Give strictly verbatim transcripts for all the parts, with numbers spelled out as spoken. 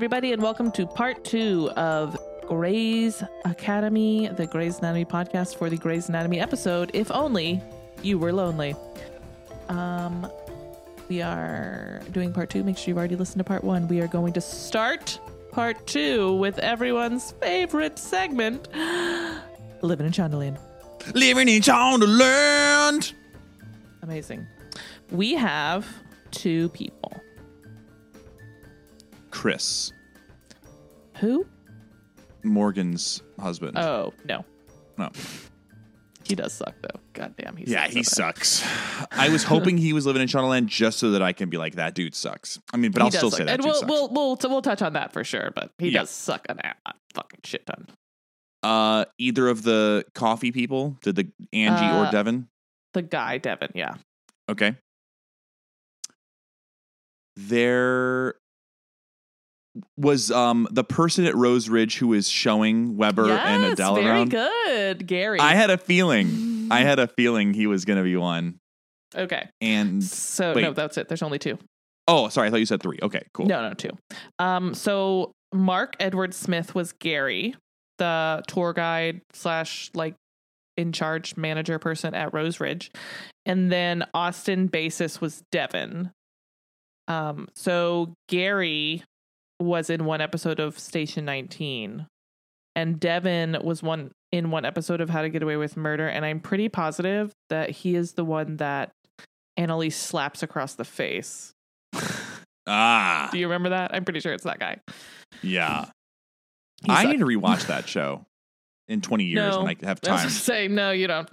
everybody, and welcome to part two of Grey's Academy, the Grey's Anatomy podcast for the Grey's Anatomy episode, If Only You Were Lonely. Um, we are doing part two. Make sure you've already listened to part one. We are going to start part two with everyone's favorite segment, Living in Shondaland. Living in Shondaland. Amazing. We have two people. Chris. Who? Morgan's husband. Oh, no. No. He does suck, though. God damn, he yeah, sucks. he sucks. I was hoping he was living in Shondaland just so that I can be like, that dude sucks. I mean, but He I'll does still suck. say that and dude we'll, sucks. we'll we'll we'll touch on that for sure, but he Yeah. does suck an a, a fucking shit ton. Uh, either of the coffee people, did the Angie Uh, or Devin? The guy, Devin, yeah. Okay. There was um the person at Rose Ridge who was showing Weber yes, and Adele very around. good, Gary. I had a feeling. I had a feeling he was going to be one. Okay. And So, wait. no, that's it. There's only two. oh, sorry, I thought you said three. Okay, cool. No, no, two. Um, so Mark Edward Smith was Gary, the tour guide slash like in charge manager person at Rose Ridge. And then Austin Basis was Devin. Um, so Gary was in one episode of Station nineteen, and Devin was one in one episode of How to Get Away with Murder. And I'm pretty positive that he is the one that Annalise slaps across the face. Ah, Do you remember that? I'm pretty sure it's that guy. yeah. He I sucked. need to rewatch that show in twenty years No. when I have I was time. gonna say, no, you don't.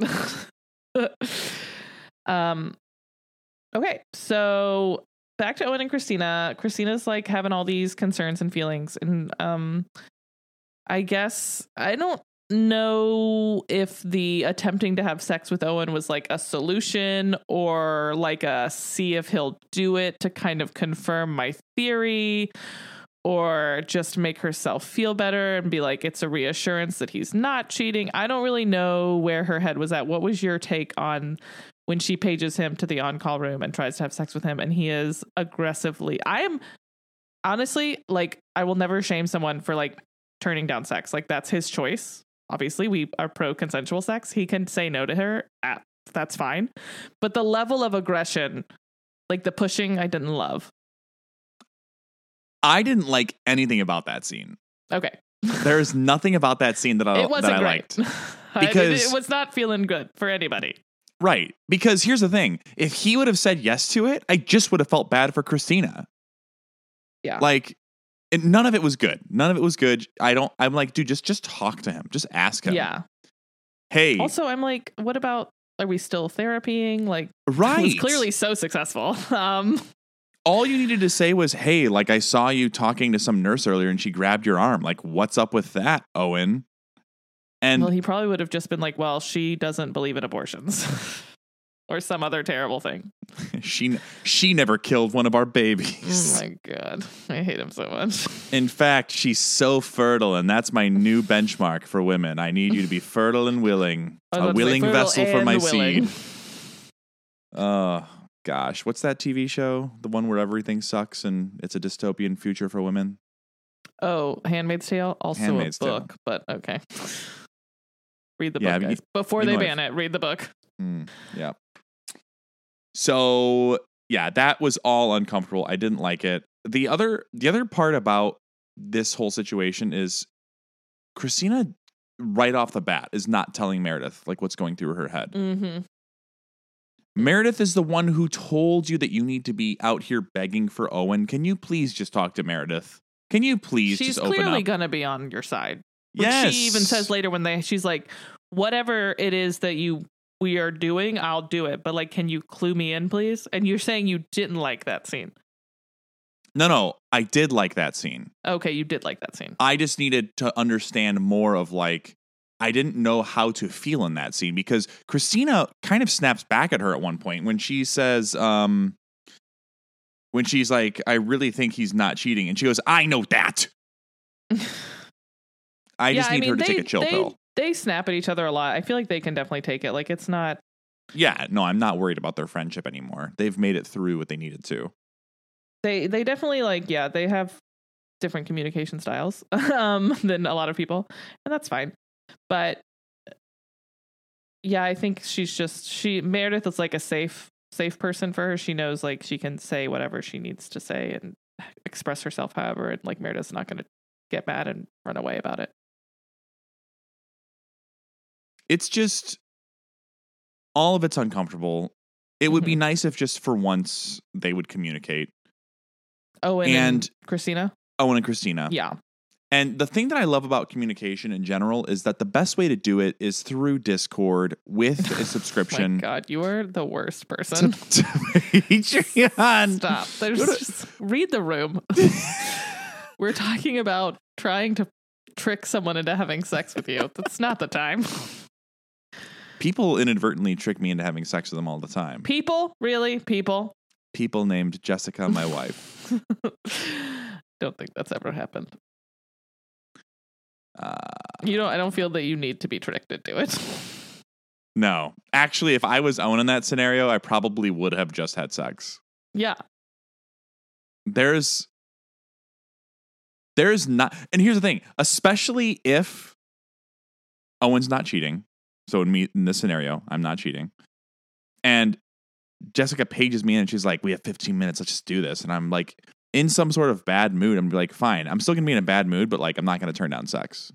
um, okay, so back to Owen and Christina. Christina's like having all these concerns and feelings, and um, I guess I don't know if the attempting to have sex with Owen was like a solution or like a see if he'll do it to kind of confirm my theory, or just make herself feel better and be like, it's a reassurance that he's not cheating. I don't really know where her head was at. What was your take on when she pages him to the on-call room and tries to have sex with him, and he is aggressively, I am honestly like, I will never shame someone for like turning down sex. Like, that's his choice. Obviously, we are pro consensual sex. He can say no to her. Ah, that's fine. But the level of aggression, like the pushing, I didn't love. I didn't like anything about that scene. Okay. There's nothing about that scene that I, It wasn't that I great. liked. I mean, Because- it was not feeling good for anybody. Right. Because here's the thing. If he would have said yes to it, I just would have felt bad for Christina. Yeah. Like, it, none of it was good. None of it was good. I don't, I'm like, dude, just, just talk to him. Just ask him. Yeah. Hey. Also, I'm like, what about, are we still therapying? Like, right. it was clearly so successful. Um, All you needed to say was, hey, like, I saw you talking to some nurse earlier and she grabbed your arm. Like, what's up with that, Owen? And well, he probably would have just been like, well, she doesn't believe in abortions or some other terrible thing. she she never killed one of our Oh babies. my God. I hate him so much. In fact, she's so fertile, and that's my new benchmark for women. I need you to be fertile and willing. I was A about to say willing fertile vessel for and my willing. seed. Oh, gosh. What's that T V show? The one where everything sucks and it's a dystopian future for women? Oh, Handmaid's Tale? Also Handmaid's a Tale. book, but okay. Read the Yeah, book, you- guys. Before you they know ban it, read the book. Mm, yeah. So yeah, that was all uncomfortable. I didn't like it. The other the other part about this whole situation is Christina right off the bat is not telling Meredith like what's going through her head. Mm-hmm. Meredith is the one who told you that you need to be out here begging for Owen. Can you please just talk to Meredith? Can you please She's just open clearly up? gonna be on your side. Which Yes. She even says later when they, she's like, whatever it is that you we are doing, I'll do it. But like, can you clue me in, please? And you're saying you didn't like that scene. No, no, I did like that scene. Okay, you did like that scene. I just needed to understand more of like, I didn't know how to feel in that scene because Christina kind of snaps back at her at one point when she says, um, when she's like, I really think he's not cheating. And she goes, I know that. I Yeah, just need I mean, her to they, take a chill they, pill. They snap at each other a lot. I feel like they can definitely take it. Like, it's not. Yeah, no, I'm not worried about their friendship anymore. They've made it through what they needed to. They they definitely like, yeah, they have different communication styles um, than a lot of people, and that's fine. But yeah, I think she's just she Meredith is like a safe safe person for her. She knows like she can say whatever she needs to say and express herself however, and like Meredith's not going to get mad and run away about it. It's just all of it's uncomfortable. It would Mhm. be nice if just for once they would communicate. Owen and, And- Christina. Owen and Christina. Yeah. And the thing that I love about communication in general is that the best way to do it is through Discord with a subscription. My God, you are the worst to, person. to Patreon. Stop. There's Go to- just read the room. We're talking about trying to trick someone into having sex with you. That's not the time. People inadvertently trick me into having sex with them all the time. People? Really? People? People named Jessica, my wife. Don't think that's ever happened. Uh, You know, I don't feel that you need to be tricked into it. no. Actually, if I was Owen in that scenario, I probably would have just had sex. Yeah. There's there's not, and here's the thing, especially if Owen's not cheating. So in me in this scenario, I'm not cheating. And Jessica pages me in and she's like, we have fifteen minutes, let's just do this. And I'm like in some sort of bad mood. I'm like, fine, I'm still gonna be in a bad mood, but like I'm not gonna turn down sex.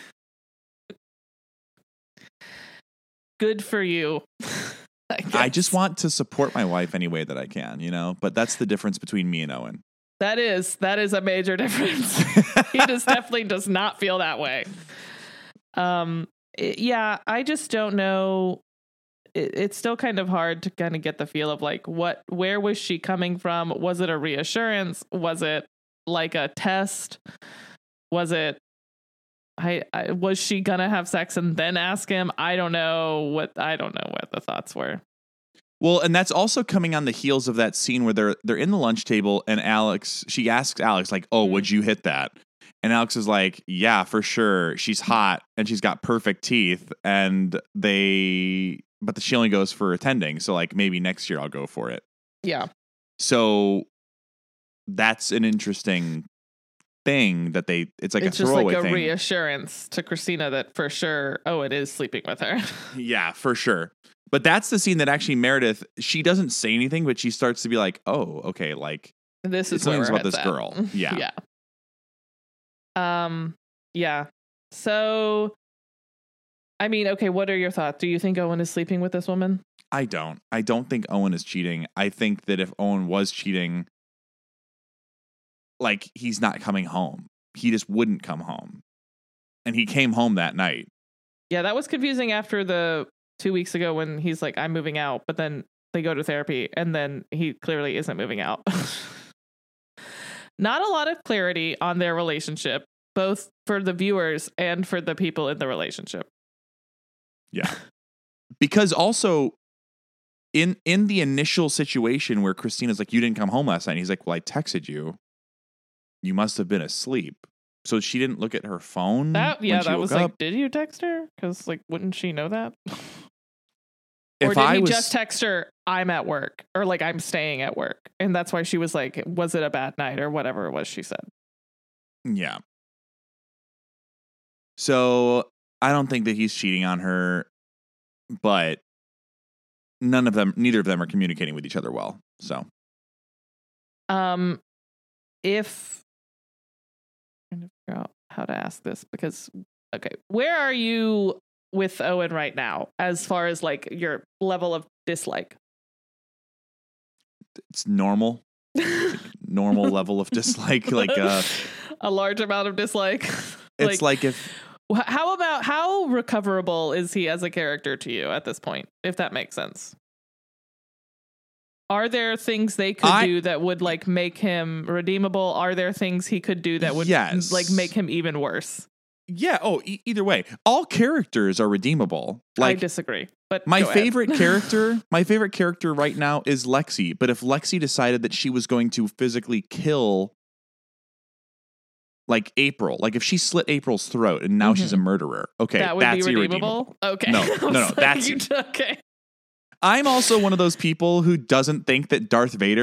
Good for you. I, I just guess. want to support my wife any way that I can, you know? But that's the difference between me and Owen. That is, that is a major difference. He just definitely does not feel that way. Um, it- yeah, I just don't know. It, it's still kind of hard to kind of get the feel of like, what, where was she coming from? Was it a reassurance? Was it like a test? Was it, I, I was she gonna have sex and then ask him? I don't know what, I don't know what the thoughts were. Well, and that's also coming on the heels of that scene where they're they're in the lunch table and Alex, she asks Alex like, "Oh, would you hit that?" And Alex is like, "Yeah, for sure. She's hot and she's got perfect teeth." And they, but she only goes for attending, so like maybe next year I'll go for it. Yeah. So that's an interesting thing that they. It's like It's a just throwaway like a thing. reassurance to Christina that for sure, oh, it is sleeping with her. Yeah, for sure. But that's the scene that actually Meredith, she doesn't say anything, but she starts to be like, "Oh, okay, like This is something's where about we're this at. girl." Yeah. yeah. Um. Yeah. So, I mean, okay. What are your thoughts? Do you think Owen is sleeping with this woman? I don't. I don't think Owen is cheating. I think that if Owen was cheating, like he's not coming home. He just wouldn't come home. And he came home that night. Yeah, that was confusing after the two weeks ago when he's like, "I'm moving out," but then they go to therapy, and then he clearly isn't moving out. Not a lot of clarity on their relationship, both for the viewers and for the people in the relationship. Yeah. Because also in in the initial situation where Christina's like, "You didn't come home last night," he's like, "Well, I texted you. You must have been asleep." So she didn't look at her phone. That yeah, when she that was woke like, up? did you text her? Because like, wouldn't she know that? If Or did I he was, just text her, "I'm at work," or like, "I'm staying at work," and that's why she was like, "Was it a bad night?" or whatever it was she said. Yeah. So I don't think that he's cheating on her, but none of them, neither of them are communicating with each other well. So Um, if I'm trying to figure out how to ask this because okay, where are you with Owen right now as far as like your level of dislike? it's normal, normal level of dislike. Like, uh, a large amount of dislike. it's like if, Wh- How about how recoverable is he as a character to you at this point, if that makes sense? Are there things they could I- do that would like make him redeemable? Are there things he could do that would Yes. like make him even worse? yeah. Oh, e- either way, all characters are redeemable. I Like disagree. But my go ahead. favorite character, my favorite character right now is Lexi. But if Lexi decided that she was going to physically kill like April, like if she slit April's throat and now Mhm. she's a murderer, okay, that would that's be irredeemable. redeemable. Okay. No, I no, was no, like, that's- you- okay. I'm also one of those people who doesn't think that Darth Vader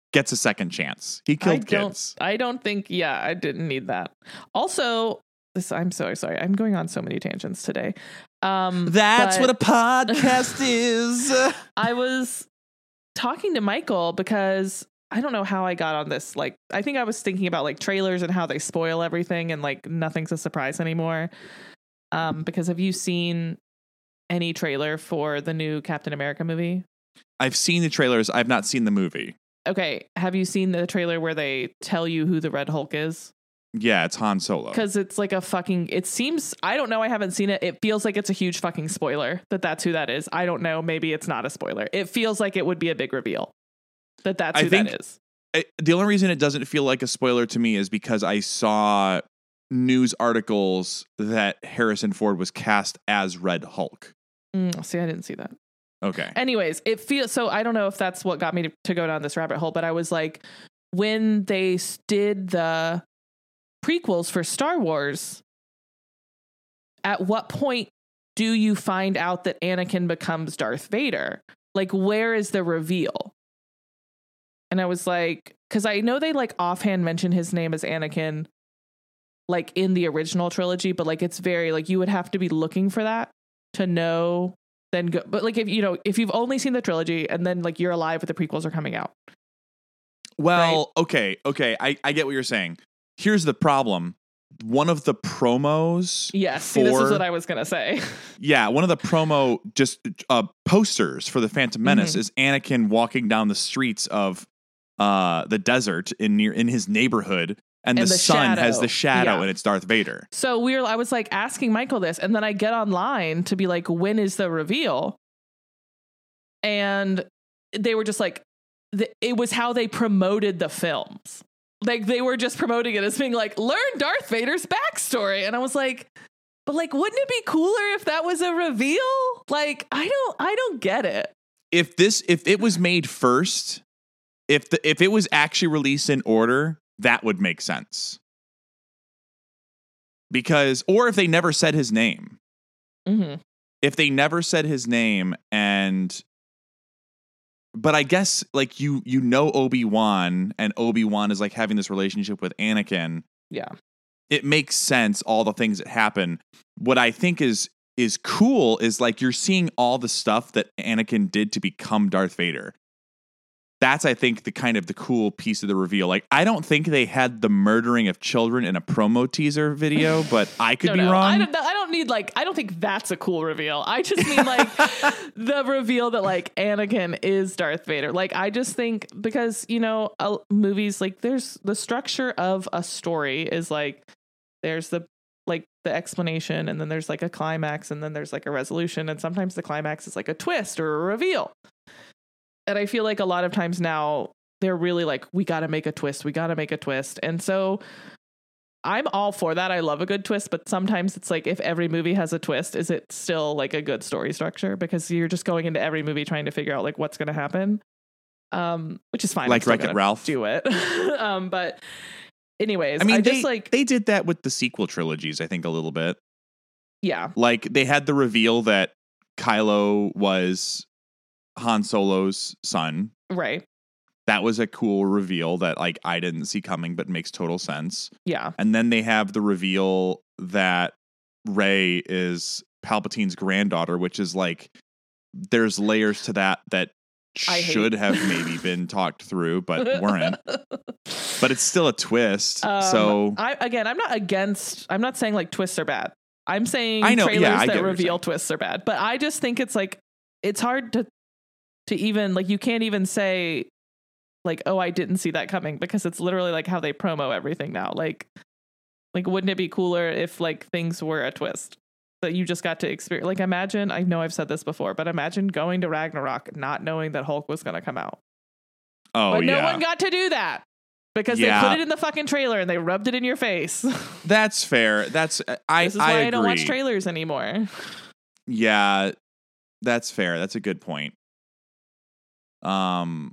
gets a second chance. He killed I don't, kids. I don't think, yeah, I didn't need that. Also, this, I'm so sorry. I'm going on so many tangents today. Um, That's but what a podcast is. I was talking to Michael because I don't know how I got on this. Like, I think I was thinking about like trailers and how they spoil everything and like nothing's a surprise anymore. Um, because have you seen any trailer for the new Captain America movie? I've seen the trailers. I've not seen the movie. Okay. Have you seen the trailer where they tell you who the Red Hulk is? Yeah, it's Han Solo. Because it's like a fucking, it seems, I don't know, I haven't seen it. It feels like it's a huge fucking spoiler that that's who that is. I don't know. Maybe it's not a spoiler. It feels like it would be a big reveal that that's I who think that is. It, the only reason it doesn't feel like a spoiler to me is because I saw news articles that Harrison Ford was cast as Red Hulk. Mm, see, I didn't see that. Okay. Anyways, it feels, so I don't know if that's what got me to, to go down this rabbit hole, but I was like, when they s- did the prequels for Star Wars, at what point do you find out that Anakin becomes Darth Vader? Like, where is the reveal? And I was like, because I know they like offhand mention his name as Anakin, like in the original trilogy, but like it's very like you would have to be looking for that to know. Then go, but like if you know if you've only seen the trilogy and then like you're alive with the prequels are coming out. Well, right? okay, okay, I, I get what you're saying. Here's the problem. One of the promos. Yes, for, see, this is what I was gonna say. Yeah, one of the promo just uh, posters for the Phantom Menace Mm-hmm. is Anakin walking down the streets of uh, the desert in near in his neighborhood, and, and the, the sun shadow. has the shadow, yeah. and it's Darth Vader. So we're, I was like asking Michael this, and then I get online to be like, when is the reveal? And they were just like, the, it was how they promoted the films. Like they were just promoting it as being like, learn Darth Vader's backstory. And I was like, but like, wouldn't it be cooler if that was a reveal? Like, I don't, I don't get it. If this, if it was made first, if the, if it was actually released in order, that would make sense. Because, or if they never said his name, mm-hmm. if they never said his name and, but I guess like you, you know, Obi-Wan and Obi-Wan is like having this relationship with Anakin. Yeah. It makes sense. All the things that happen. What I think is, is cool is like, you're seeing all the stuff that Anakin did to become Darth Vader. That's, I think, the kind of the cool piece of the reveal. Like, I don't think they had the murdering of children in a promo teaser video, but I could no, be no. wrong. I don't, I don't need like, I don't think that's a cool reveal. I just mean like the reveal that like Anakin is Darth Vader. Like, I just think because, you know, uh, movies, like there's the structure of a story is like, there's the, like the explanation and then there's like a climax and then there's like a resolution. And sometimes the climax is like a twist or a reveal. And I feel like a lot of times now they're really like, we got to make a twist. We got to make a twist. And so I'm all for that. I love a good twist. But sometimes it's like, if every movie has a twist, is it still like a good story structure? Because you're just going into every movie trying to figure out like what's going to happen, um, which is fine. Like Wreck-It Ralph. Do it. um, but anyways, I mean, I they, just like they did that with the sequel trilogies, I think, a little bit. Yeah. Like they had the reveal that Kylo was Han Solo's son. Right. That was a cool reveal that like I didn't see coming, but makes total sense. Yeah. And then they have the reveal that Rey is Palpatine's granddaughter, which is like there's layers to that that I should hate. have maybe been talked through, but weren't. But it's still a twist. Um, so I again, I'm not against. I'm not saying like twists are bad. I'm saying I know, trailers yeah, I that get what you're reveal saying. twists are bad. But I just think it's like it's hard to to even like you can't even say like, oh, I didn't see that coming, because it's literally like how they promo everything now. Like, like wouldn't it be cooler if like things were a twist that you just got to experience? Like, imagine, I know I've said this before, but imagine going to Ragnarok not knowing that Hulk was going to come out. Oh, but no yeah. one got to do that because Yeah. they put it in the fucking trailer and they rubbed it in your face. That's fair. That's I. This is I why I, agree. don't watch trailers anymore. Yeah, that's fair. That's a good point. Um,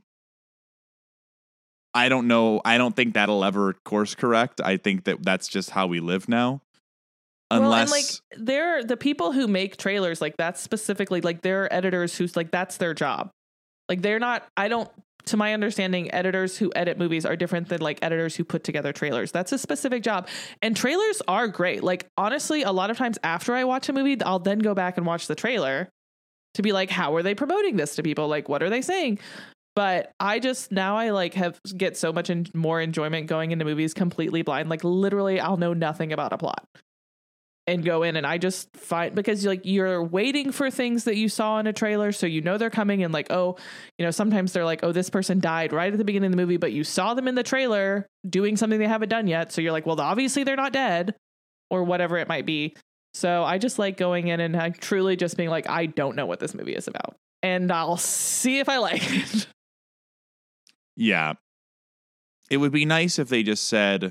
I don't know. I don't think that'll ever course correct. I think that that's just how we live now. Unless, well, and like they're the people who make trailers, like that's specifically like they're editors who's like that's their job. Like they're not. I don't to my understanding, editors who edit movies are different than like editors who put together trailers. That's a specific job. And trailers are great. Like, honestly, a lot of times after I watch a movie, I'll then go back and watch the trailer to be like, how are they promoting this to people? Like, what are they saying? But I just, now I like have get so much in, more enjoyment going into movies completely blind. Like, literally, I'll know nothing about a plot and go in, and I just find, because like you're waiting for things that you saw in a trailer, so you know they're coming, and like, oh, you know, sometimes they're like, oh, this person died right at the beginning of the movie, but you saw them in the trailer doing something they haven't done yet, so you're like, well, obviously they're not dead, or whatever it might be. So I just like going in and I truly just being like, I don't know what this movie is about, and I'll see if I like it. Yeah. It would be nice if they just said,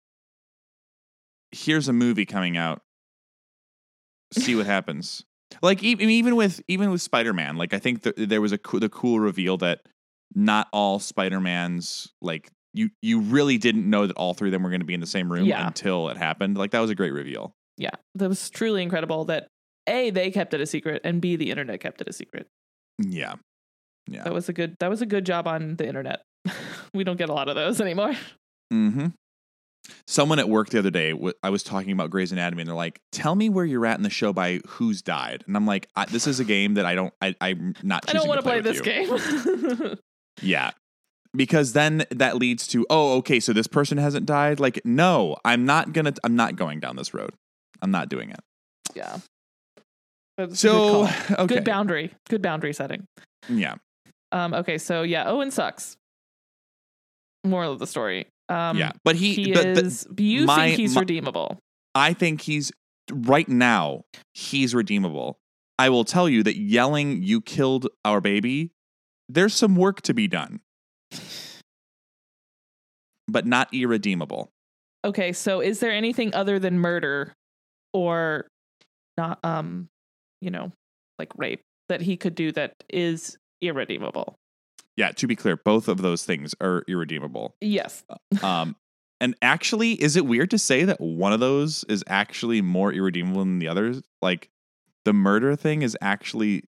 here's a movie coming out. See what happens. Like even even with even with Spider-Man, like I think th- there was a co- the cool reveal that not all Spider-Mans, like you you really didn't know that all three of them were going to be in the same room Yeah. until it happened. Like that was a great reveal. Yeah, that was truly incredible that A, they kept it a secret, and B, the internet kept it a secret. Yeah. Yeah. That was a good that was a good job on the internet. We don't get a lot of those anymore. Mm-hmm. Someone at work the other day, w- I was talking about Grey's Anatomy, and they're like, "Tell me where you're at in the show by who's died." And I'm like, I, "This is a game that I don't, I, I'm not. I don't want to play, play this you. game. Yeah, because then that leads to, oh, okay, so this person hasn't died. Like, no, I'm not gonna, I'm not going down this road. I'm not doing it. Yeah. That's a So, good call. okay, Good boundary. Good boundary setting. yeah, Um. Okay. So yeah, Owen sucks. Moral of the story. Um, yeah, but he, he but, is. You my- think he's my- redeemable? I think he's right now. He's redeemable. I will tell you that yelling, "You killed our baby." There's some work to be done, but not irredeemable. Okay. So is there anything other than murder, or not? Um, you know, like rape that he could do that is irredeemable? Yeah, to be clear, both of those things are irredeemable. Yes. Um, and actually, is it weird to say that one of those is actually more irredeemable than the others? Like, the murder thing is actually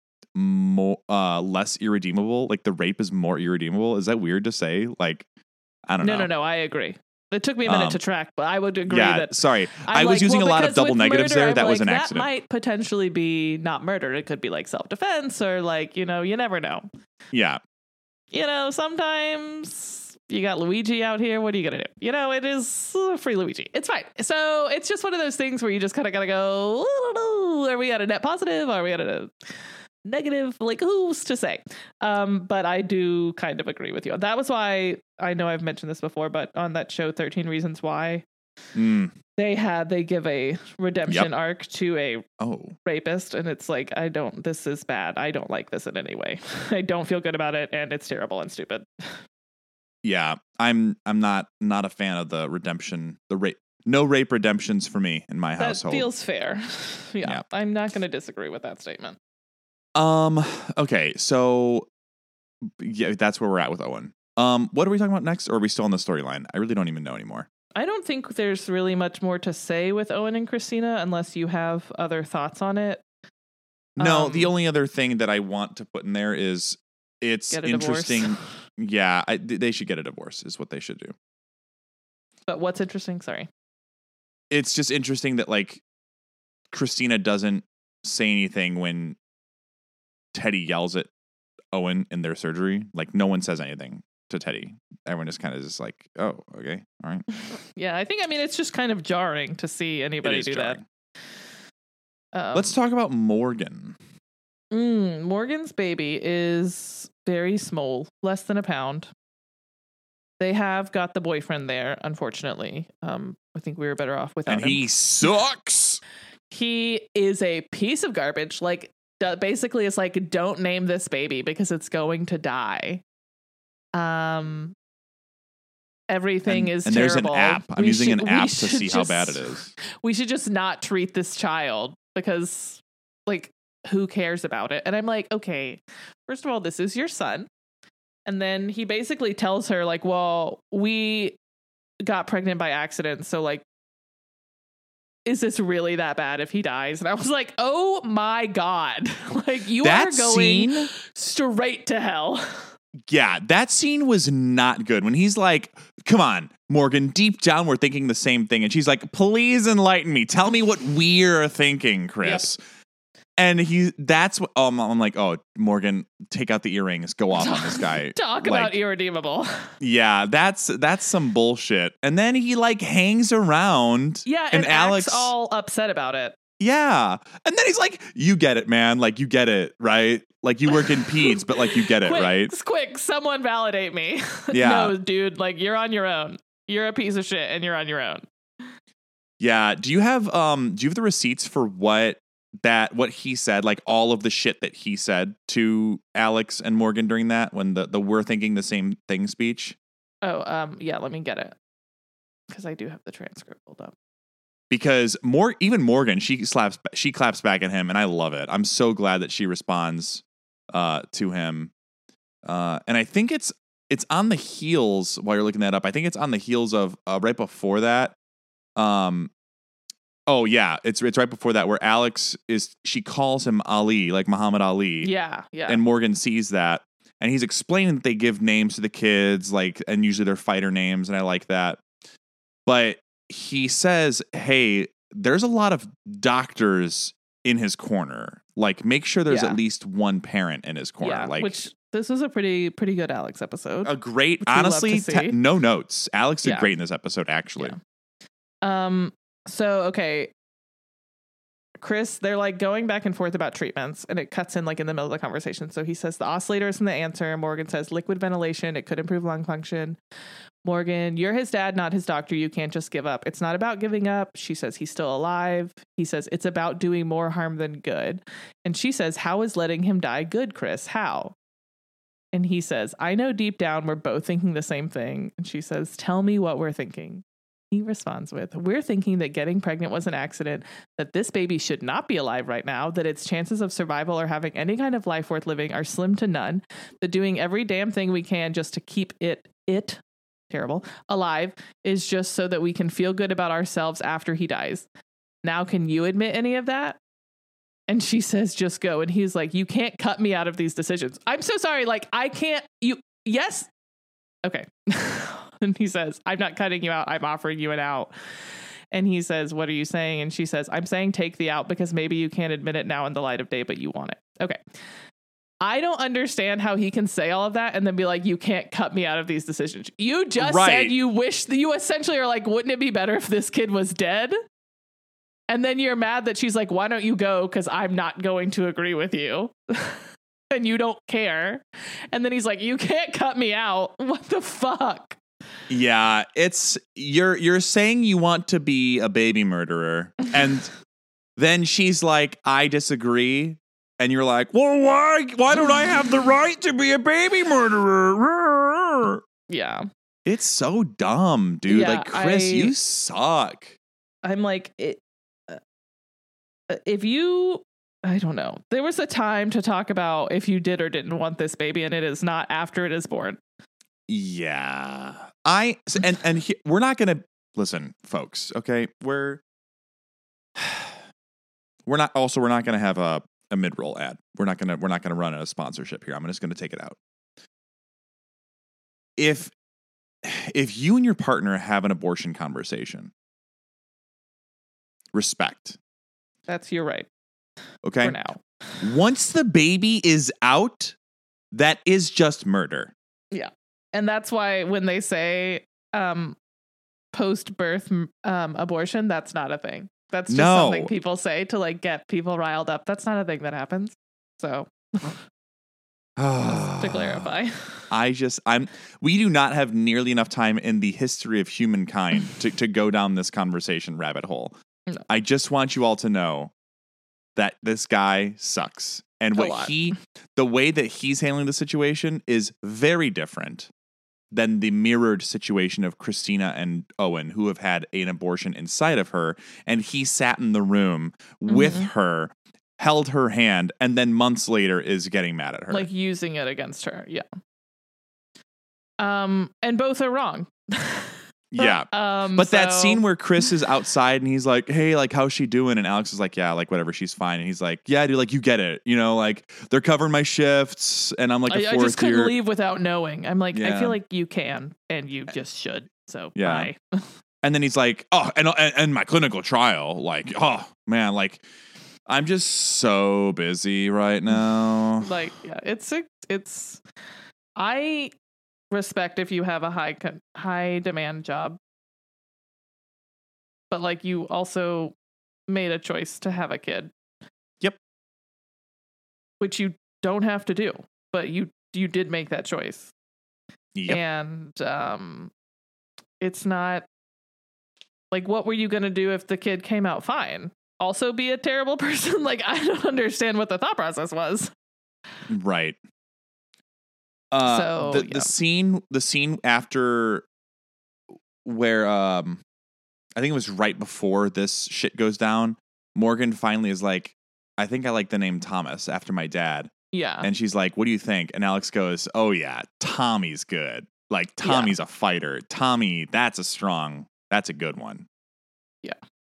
more uh, less irredeemable. Like, the rape is more irredeemable. Is that weird to say? Like, I don't No, know. no, no. I agree. It took me a minute Um, to track, but I would agree Yeah, that. sorry. I'm I was like, using well, a lot of because double with negatives murder, there. I'm That was like, an accident. That might potentially be not murder. It could be like self-defense, or like, you know, you never know. Yeah. You know, sometimes you got Luigi out here. What are you going to do? You know, it is uh, free Luigi. It's fine. So it's just one of those things where you just kind of got to go, I don't know, are we at a net positive? Are we at a negative? Like, who's to say? Um, but I do kind of agree with you. That was why, I know I've mentioned this before, but on that show, thirteen Reasons Why, Mm. they had, they give a redemption Yep. arc to a Oh. rapist, and it's like, I don't, this is bad. I don't like this in any way. I don't feel good about it, and it's terrible and stupid. Yeah. I'm. I'm not. Not a fan of the redemption. The rape. No rape redemptions for me in my That household. feels fair. Yeah, Yeah. I'm not going to disagree with that statement. Um. Okay. So, yeah, that's where we're at with Owen. Um. What are we talking about next? Or are we still on the storyline? I really don't even know anymore. I don't think there's really much more to say with Owen and Christina unless you have other thoughts on it. No. Um, the only other thing that I want to put in there is it's Get a interesting. divorce. Yeah. I, they should get a divorce. Is what they should do. But what's interesting? Sorry. It's just interesting that like Christina doesn't say anything when Teddy yells at Owen in their surgery. Like no one says anything to Teddy. Everyone is kind of just like, oh, okay, all right. Yeah, I think, I mean, it's just kind of jarring to see anybody It is do jarring. that. Um, Let's talk about Morgan. Mm, Morgan's baby is very small, less than a pound. They have got the boyfriend there, unfortunately. Um, I think we were better off without And him. he sucks. He is a piece of garbage. Like, d- basically, it's like, don't name this baby because it's going to die. Um, everything and, is and there's an terrible. app. I'm We using should- an we app to should see how just- bad it is. We should just not treat this child because, like, who cares about it? And I'm like, okay, first of all, this is your son. And then he basically tells her, like, well, we got pregnant by accident. So, like, is this really that bad if he dies? And I was like, oh my God. Like, you That are going scene, straight to hell. Yeah, that scene was not good. When he's like, come on, Morgan, deep down we're thinking the same thing. And she's like, please enlighten me. Tell me what we're thinking, Chris. Yep. And he, that's what, um, I'm like, oh, Morgan, take out the earrings, go off on this guy. Talk like, about irredeemable. Yeah, that's, that's some bullshit. And then he like hangs around. Yeah, and, and Alex all upset about it. Yeah. And then he's like, you get it, man. Like, you get it, right? Like, you work in peds, but like, you get it, quick, right? Quick, someone validate me. Yeah. No, dude, like, you're on your own. You're a piece of shit and you're on your own. Yeah. Do you have, um, do you have the receipts for what that, what he said, like all of the shit that he said to Alex and Morgan during that, when the, the we're thinking the same thing speech? Oh, um, yeah, let me get it. Because I do have the transcript pulled up. Because more, even Morgan, she slaps, she claps back at him, and I love it. I'm so glad that she responds uh, to him, uh, and I think it's it's on the heels. While you're looking that up, I think it's on the heels of uh, right before that. Um, oh yeah, it's it's right before that where Alex is. She calls him Ali, like Muhammad Ali. Yeah, yeah. And Morgan sees that, and he's explaining that they give names to the kids, like, and usually they're fighter names, and I like that, but he says, hey, there's a lot of doctors in his corner. Like, make sure there's yeah. at least one parent in his corner. Yeah, like, which this was a pretty pretty good Alex episode. A great, honestly, te- no notes. Alex did yeah. great in this episode, actually. Yeah. Um. So, okay. Chris, they're like going back and forth about treatments, and it cuts in like in the middle of the conversation. So he says the oscillator isn't the answer. Morgan says liquid ventilation. It could improve lung function. Morgan, you're his dad, not his doctor. You can't just give up. It's not about giving up. She says he's still alive. He says it's about doing more harm than good. And she says, how is letting him die good, Chris? How? And he says, I know deep down we're both thinking the same thing. And she says, tell me what we're thinking. He responds with, we're thinking that getting pregnant was an accident, that this baby should not be alive right now, that its chances of survival or having any kind of life worth living are slim to none, that doing every damn thing we can just to keep it, it, terrible, alive is just so that we can feel good about ourselves after he dies. Now, can you admit any of that? And she says, just go. And he's like, you can't cut me out of these decisions. I'm so sorry. Like, I can't, you, yes. Okay. And he says, I'm not cutting you out. I'm offering you an out. And he says, what are you saying? And she says, I'm saying take the out because maybe you can't admit it now in the light of day, but you want it. Okay. I don't understand how he can say all of that and then be like, you can't cut me out of these decisions. You just right. said you wish that you essentially are like, wouldn't it be better if this kid was dead? And then you're mad that she's like, why don't you go? Because I'm not going to agree with you. And you don't care. And then he's like, you can't cut me out. What the fuck? Yeah, it's you're you're saying you want to be a baby murderer. And then she's like, I disagree. And you're like, well, why why don't I have the right to be a baby murderer? Yeah. It's so dumb, dude. Yeah, like, Chris, I, you suck. I'm like, it, uh, if you, I don't know. There was a time to talk about if you did or didn't want this baby, and it is not after it is born. Yeah. I, and, and he, we're not going to, listen, folks, okay? We're, we're not, also, we're not going to have a, a mid-roll ad. We're not going to we're not going to run a sponsorship here. I'm just going to take it out. If if you and your partner have an abortion conversation, respect. That's your right. Okay? For now. Once the baby is out, that is just murder. Yeah. And that's why when they say um post-birth um abortion, that's not a thing. That's just no. something people say to like get people riled up. That's not a thing that happens. So to clarify. I just I'm we do not have nearly enough time in the history of humankind to, to go down this conversation rabbit hole. No. I just want you all to know that this guy sucks. And what he the way that he's handling the situation is very different than the mirrored situation of Christina and Owen, who have had an abortion inside of her. And he sat in the room with mm-hmm. her, held her hand, and then months later is getting mad at her. Like using it against her. Yeah. Um, and both are wrong. Yeah. Um, but that so- scene where Chris is outside and he's like, hey, like, how's she doing? And Alex is like, yeah, like, whatever, she's fine. And he's like, yeah, dude, like, you get it. You know, like, they're covering my shifts and I'm like a I, I fourth just couldn't year. leave without knowing. I'm like, Yeah. I feel like you can and you just should. So, Yeah. bye. And then he's like, oh, and, and and my clinical trial, like, oh, man, like, I'm just so busy right now. Like, yeah, it's, it's, I respect if you have a high, con- high demand job. But like you also made a choice to have a kid. Yep. Which you don't have to do, but you you did make that choice. Yep. And um it's not like, what were you going to do if the kid came out fine? Also be a terrible person? Like, I don't understand what the thought process was. Right. Uh So, the, yeah. the scene the scene after where um I think it was right before this shit goes down, Morgan finally is like, I think I like the name Thomas after my dad. Yeah. And she's like, what do you think? And Alex goes, oh yeah, Tommy's good. Like, Tommy's a fighter. Tommy, that's a strong, that's a good one. Yeah.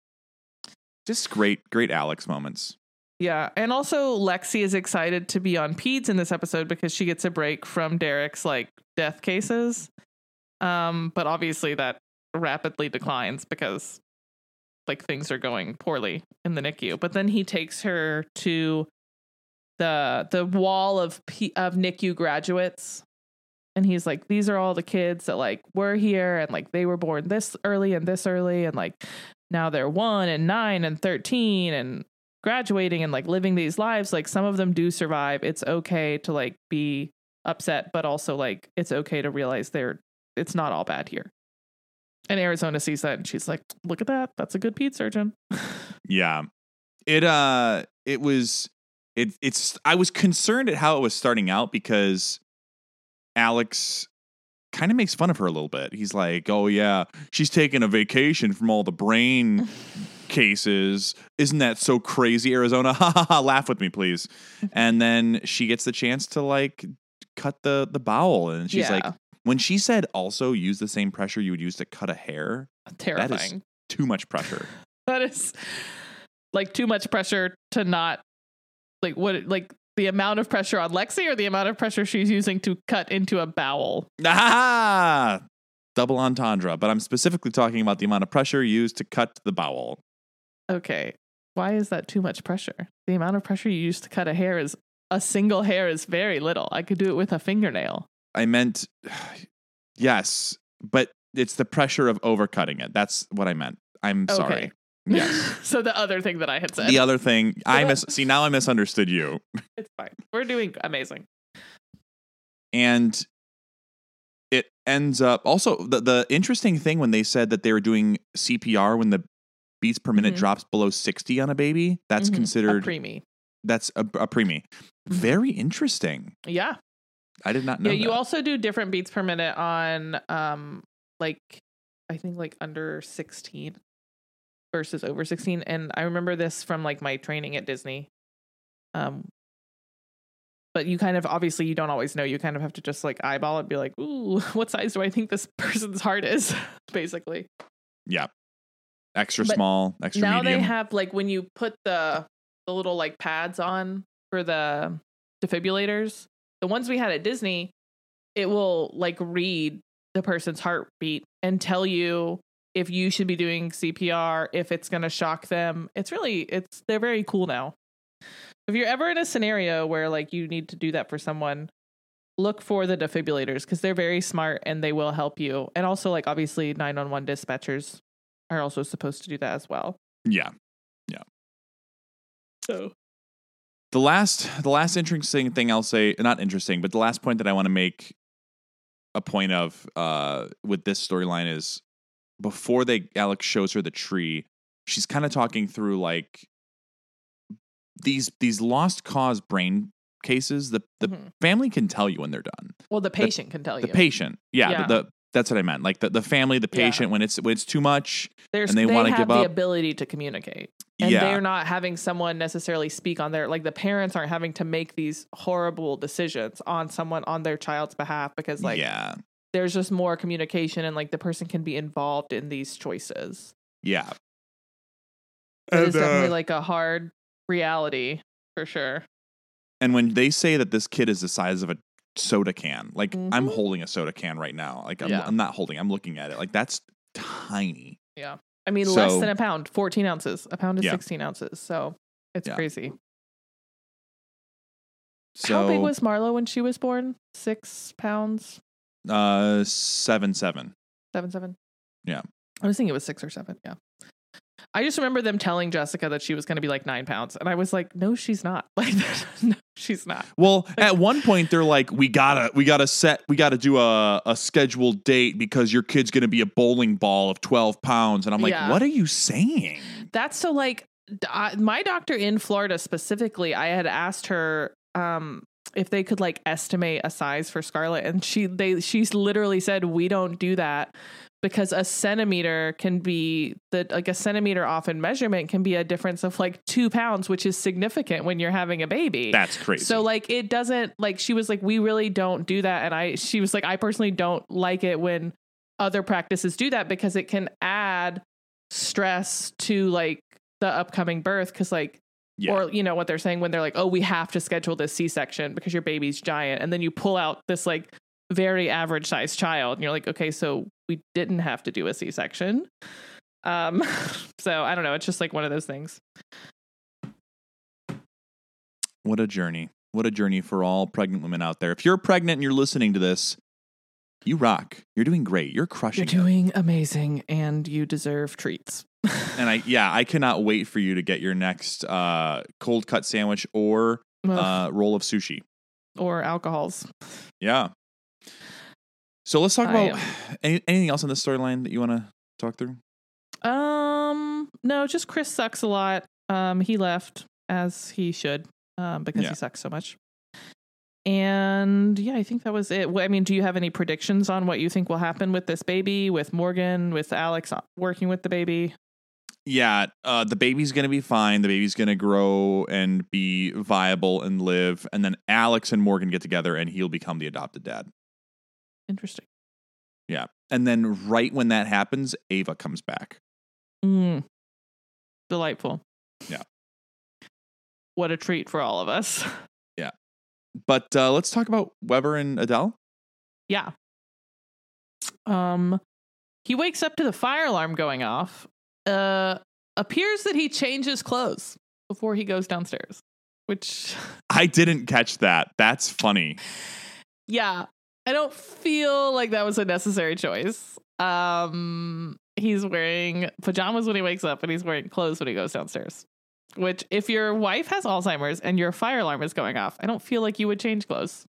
Just great, great Alex moments. Yeah. And also Lexi is excited to be on Peds in this episode because she gets a break from Derek's like death cases. Um, but obviously that rapidly declines because like things are going poorly in the N I C U. But then he takes her to the the wall of P- of N I C U graduates, and he's like, these are all the kids that like were here and like they were born this early and this early and like now they're one and nine and thirteen and graduating and like living these lives. Like, some of them do survive. It's okay to like be upset, but also like it's okay to realize they're it's not all bad here. And Arizona sees that and she's like, look at that. That's a good peds surgeon. Yeah. It uh it was it it's I was concerned at how it was starting out because Alex kind of makes fun of her a little bit. He's like, "Oh yeah, she's taking a vacation from all the brain cases. Isn't that so crazy, Arizona? Ha ha ha, laugh with me, please." And then she gets the chance to like cut the the bowel and she's Yeah. like, when she said also use the same pressure you would use to cut a hair, Terrifying. that is too much pressure. That is like too much pressure to not like what like the amount of pressure on Lexi or the amount of pressure she's using to cut into a bowel. Ah, double entendre. But I'm specifically talking about the amount of pressure used to cut the bowel. Okay. Why is that too much pressure? The amount of pressure you use to cut a hair is a single hair is very little. I could do it with a fingernail. I meant, yes, but it's the pressure of overcutting it. That's what I meant. I'm Okay. sorry. Yes. So the other thing that I had said. The other thing, I mis- see now I misunderstood you. It's fine. We're doing amazing. And it ends up also the the interesting thing when they said that they were doing C P R when the beats per minute Mhm. drops below sixty on a baby, that's Mhm. considered a preemie. that's a, a preemie. Very interesting. Yeah. I did not know. Yeah, you that. also do different beats per minute on um like I think like under sixteen versus over sixteen. And I remember this from like my training at Disney. Um but you kind of obviously you don't always know. You kind of have to just like eyeball it and be like, ooh, what size do I think this person's heart is? Basically. Yeah. Extra But small, extra Now medium. they have like when you put the the little like pads on for the defibrillators, the ones we had at Disney, it will like read the person's heartbeat and tell you if you should be doing C P R, if it's going to shock them. It's really it's they're very cool now. If you're ever in a scenario where like you need to do that for someone, look for the defibrillators because they're very smart and they will help you. And also like obviously nine one one dispatchers are also supposed to do that as well. yeah. Yeah. So The last the last interesting thing I'll say, not interesting, but the last point that I want to make a point of uh with this storyline is before they Alex shows her the tree, she's kind of talking through like these these lost cause brain cases. The the Mhm. family can tell you when they're done. Well, the patient can tell The you. patient, yeah, Yeah. The, the that's what I meant. Like the, the family, the Yeah. patient, when it's when it's too much, There's, and they they wanna have give the up. ability to communicate. And yeah, they're not having someone necessarily speak on their, like the parents aren't having to make these horrible decisions on someone on their child's behalf because like yeah, there's just more communication and like the person can be involved in these choices. Yeah. It is definitely uh, like a hard reality for sure. And when they say that this kid is the size of a soda can, like mm-hmm. I'm holding a soda can right now. Like I'm, yeah. I'm not holding, I'm looking at it. Like that's tiny. Yeah. I mean, so, less than a pound, fourteen ounces. A pound is yeah. sixteen ounces. So it's yeah. crazy. So, how big was Marlo when she was born? Six pounds? Uh, seven, seven. Seven, seven? Yeah. I was thinking it was six or seven. Yeah. I just remember them telling Jessica that she was going to be like nine pounds. And I was like, no, she's not. Like, no, she's not. Well, at one point they're like, we gotta, we gotta set, we gotta do a, a scheduled date because your kid's going to be a bowling ball of twelve pounds. And I'm like, yeah. what are you saying? That's so like I, my doctor in Florida specifically, I had asked her, um, if they could like estimate a size for Scarlett, and she, they, she's literally said, we don't do that. Because a centimeter can be the like a centimeter off in measurement can be a difference of like two pounds, which is significant when you're having a baby. That's crazy. So like it doesn't like she was like, we really don't do that. And I she was like, I personally don't like it when other practices do that because it can add stress to like the upcoming birth. Cause like yeah. or you know what they're saying when they're like, oh, we have to schedule this C-section because your baby's giant. And then you pull out this like very average sized child and you're like, okay, so we didn't have to do a C-section. Um, so I don't know. It's just like one of those things. What a journey. What a journey for all pregnant women out there. If you're pregnant and you're listening to this, you rock. You're doing great. You're crushing You're doing it. Amazing and you deserve treats. And I, yeah, I cannot wait for you to get your next uh, cold cut sandwich or uh, roll of sushi. Or alcohols. Yeah. So let's talk about any, anything else on this storyline that you want to talk through? Um, no, just Chris sucks a lot. Um, he left as he should, um, because yeah. he sucks so much. And yeah, I think that was it. I mean, do you have any predictions on what you think will happen with this baby, with Morgan, with Alex working with the baby? Yeah, uh, the baby's going to be fine. The baby's going to grow and be viable and live. And then Alex and Morgan get together and he'll become the adopted dad. Interesting. Yeah. And then right when that happens, Ava comes back. Mm. Delightful. Yeah. What a treat for all of us. Yeah. But uh, let's talk about Weber and Adele. Yeah. Um, he wakes up to the fire alarm going off. Uh, appears that he changes clothes before he goes downstairs, which I didn't catch that. That's funny. Yeah. I don't feel like that was a necessary choice. Um, he's wearing pajamas when he wakes up and he's wearing clothes when he goes downstairs, which if your wife has Alzheimer's and your fire alarm is going off, I don't feel like you would change clothes.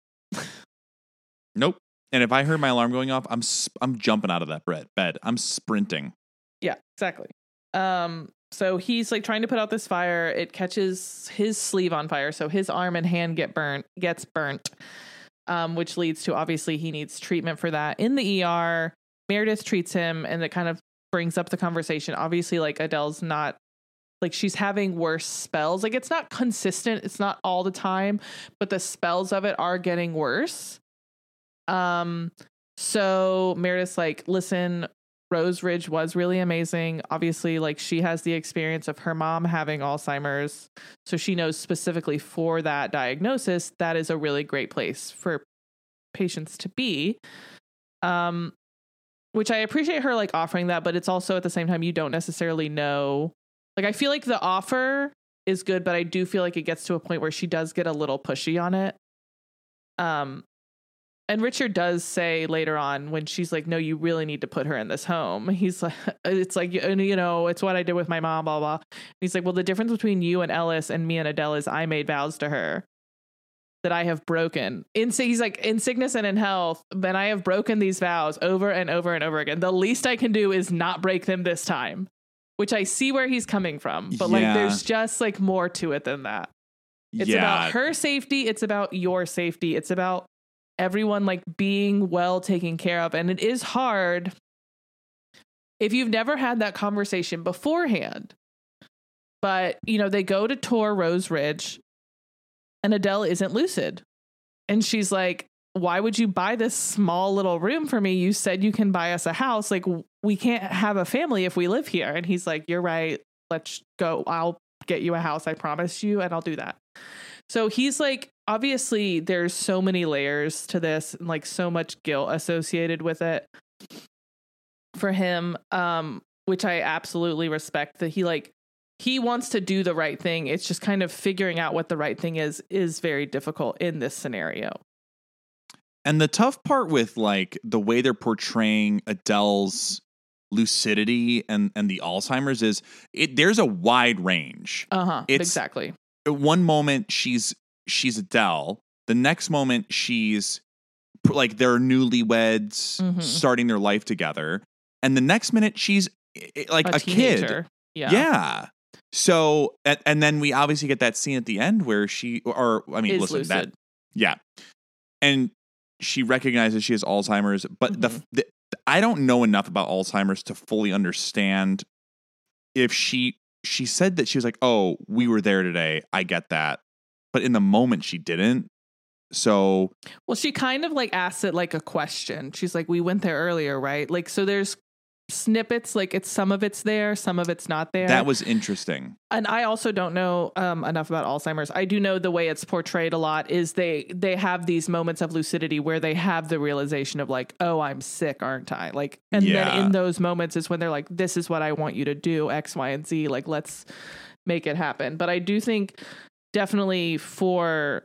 Nope. And if I heard my alarm going off, I'm sp- I'm jumping out of that bed. I'm sprinting. Yeah, exactly. Um, so he's like trying to put out this fire. It catches his sleeve on fire. So his arm and hand get burnt, gets burnt. Um, which leads to obviously he needs treatment for that in the E R. Meredith treats him and it kind of brings up the conversation. Obviously, like Adele's not like she's having worse spells. Like it's not consistent. It's not all the time, but the spells of it are getting worse. Um, so Meredith's like, listen, Rose Ridge was really amazing. Obviously, like she has the experience of her mom having Alzheimer's. So she knows specifically for that diagnosis, that is a really great place for patients to be. Um, which I appreciate her like offering that, but it's also at the same time, you don't necessarily know. Like, I feel like the offer is good, but I do feel like it gets to a point where she does get a little pushy on it. Um, And Richard does say later on when she's like, no, you really need to put her in this home. He's like, it's like, you know, it's what I did with my mom, blah, blah. And he's like, well, the difference between you and Ellis and me and Adele is I made vows to her that I have broken. In, he's like, in sickness and in health, but I have broken these vows over and over and over again. The least I can do is not break them this time, which I see where he's coming from. But yeah. like, there's just like more to it than that. It's yeah. about her safety. It's about your safety. It's about everyone like being well taken care of. And it is hard if you've never had that conversation beforehand. But, you know, they go to tour Rose Ridge and Adele isn't lucid. And she's like, why would you buy this small little room for me? You said you can buy us a house. Like, we can't have a family if we live here. And he's like, you're right. Let's go. I'll get you a house. I promise you. And I'll do that. So he's like, obviously there's so many layers to this and like so much guilt associated with it for him. Um, which I absolutely respect that he like, he wants to do the right thing. It's just kind of figuring out what the right thing is, is very difficult in this scenario. And the tough part with like the way they're portraying Adele's lucidity and, and the Alzheimer's is it there's a wide range. Uh-huh. It's, exactly. One moment she's she's Adele. The next moment she's like they're newlyweds mm-hmm. starting their life together. And the next minute she's like a, a kid. Yeah. Yeah. So and, and then we obviously get that scene at the end where she or I mean is listen lucid. that yeah. And she recognizes she has Alzheimer's, but mm-hmm. the, the I don't know enough about Alzheimer's to fully understand if she she said that she was like, "Oh, we were there today. I get that." But in the moment she didn't. So well, she kind of like asked it like a question. She's like, "We went there earlier, right?" Like so there's snippets, like it's some of it's there, some of it's not there. That was interesting. And I also don't know um, enough about Alzheimer's. I do know the way it's portrayed a lot is they they have these moments of lucidity where they have the realization of like, oh, I'm sick, aren't I? Like, and yeah. then in those moments is when they're like, this is what I want you to do, X, Y, and Z. Like, let's make it happen. But I do think definitely for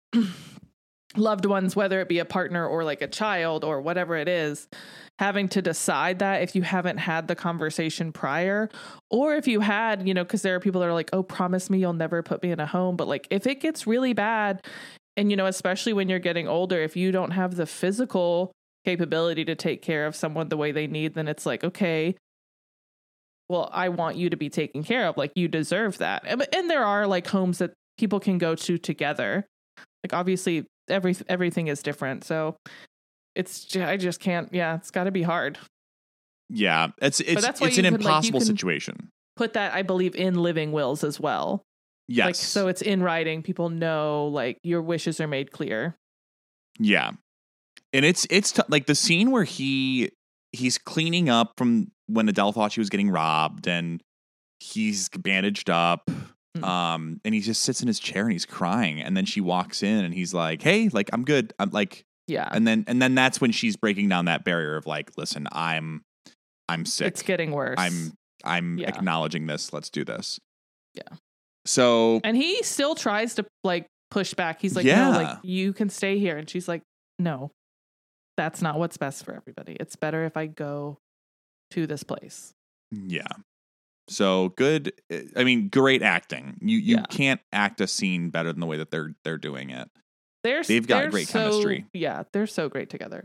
loved ones, whether it be a partner or like a child or whatever it is, having to decide that if you haven't had the conversation prior, or if you had, you know, because there are people that are like, oh, promise me you'll never put me in a home. But like, if it gets really bad and, you know, especially when you're getting older, if you don't have the physical capability to take care of someone the way they need, then it's like, okay, well, I want you to be taken care of. Like, you deserve that. And, and there are like homes that people can go to together. Like, obviously, every everything is different. So it's, I just can't, yeah, it's got to be hard. Yeah, it's it's it's an impossible like, situation. Put that, I believe, in living wills as well. Yes. Like, so it's in writing. People know, like, your wishes are made clear. Yeah. And it's, it's t- like the scene where he, he's cleaning up from when Adele thought she was getting robbed and he's bandaged up. Mm. Um, and he just sits in his chair and he's crying. And then she walks in and he's like, hey, like, I'm good. I'm like, yeah. And then, and then that's when she's breaking down that barrier of like, listen, I'm, I'm sick. It's getting worse. I'm, I'm yeah. acknowledging this. Let's do this. Yeah. So, and he still tries to like push back. He's like, yeah. no, like you can stay here. And she's like, no, that's not what's best for everybody. It's better if I go to this place. Yeah. So good. I mean, great acting. You you yeah. can't act a scene better than the way that they're they're doing it. They're, They've got they're great so, chemistry. Yeah, they're so great together.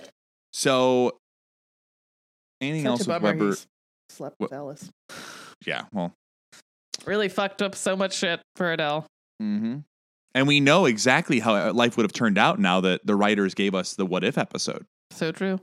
So, anything Such else a with bummer Weber? He's slept with Ellis. Yeah, well, really fucked up so much shit for Adele. Mm-hmm. And we know exactly how life would have turned out now that the writers gave us the What If episode. So true.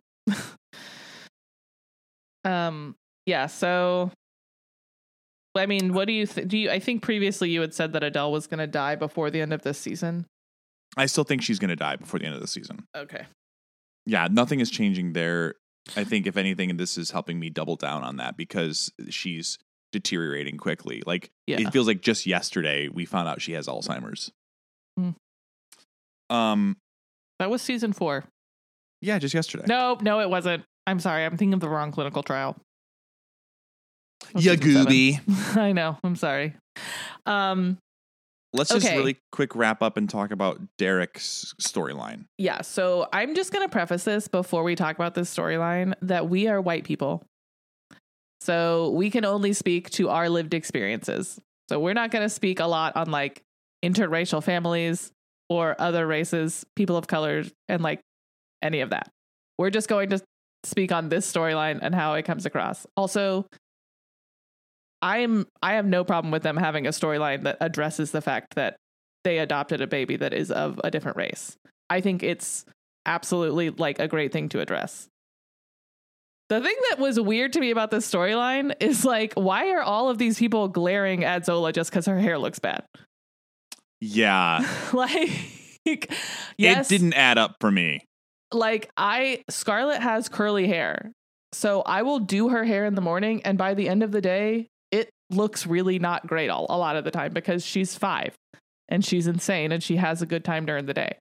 um. Yeah. So. I mean, what do you th- do? You, I think previously you had said that Adele was going to die before the end of this season. I still think she's going to die before the end of the season. Okay. Yeah, nothing is changing there. I think if anything, this is helping me double down on that because she's deteriorating quickly. Like yeah. it feels like just yesterday we found out she has Alzheimer's. Hmm. Um, that was season four. Yeah, just yesterday. No, no, it wasn't. I'm sorry. I'm thinking of the wrong clinical trial. Yeah, gooby. I know. I'm sorry. Um, Let's just okay. really quick wrap up and talk about Derek's storyline. Yeah. So I'm just going to preface this before we talk about this storyline that we are white people. So we can only speak to our lived experiences. So we're not going to speak a lot on like interracial families or other races, people of color, and like any of that. We're just going to speak on this storyline and how it comes across. Also, I am I have no problem with them having a storyline that addresses the fact that they adopted a baby that is of a different race. I think it's absolutely like a great thing to address. The thing that was weird to me about this storyline is like, why are all of these people glaring at Zola just because her hair looks bad? Yeah. Like, like, yes, it didn't add up for me. Like I, Scarlett has curly hair, so I will do her hair in the morning, and by the end of the day, it looks really not great all, a lot of the time because she's five and she's insane and she has a good time during the day.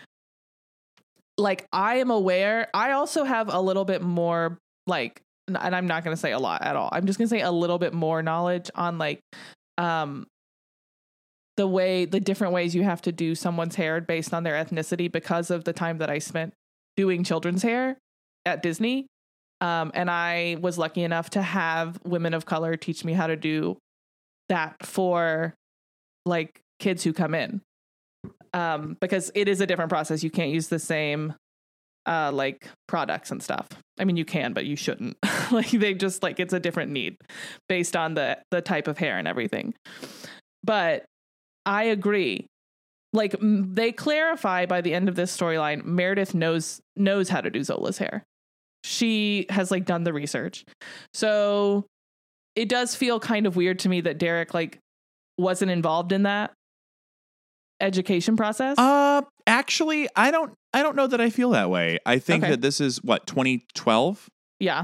Like I am aware. I also have a little bit more like, and I'm not going to say a lot at all. I'm just going to say a little bit more knowledge on like, um, the way, the different ways you have to do someone's hair based on their ethnicity because of the time that I spent doing children's hair at Disney. Um, and I was lucky enough to have women of color teach me how to do that for like kids who come in. Um, because it is a different process. You can't use the same uh, like products and stuff. I mean, you can, but you shouldn't. Like they just like, it's a different need based on the, the type of hair and everything. But I agree. Like m- they clarify by the end of this storyline, Meredith knows knows how to do Zola's hair. She has like done the research. So it does feel kind of weird to me that Derek like wasn't involved in that education process. Uh actually, I don't I don't know that I feel that way. I think Okay. that this is what, twenty twelve? Yeah.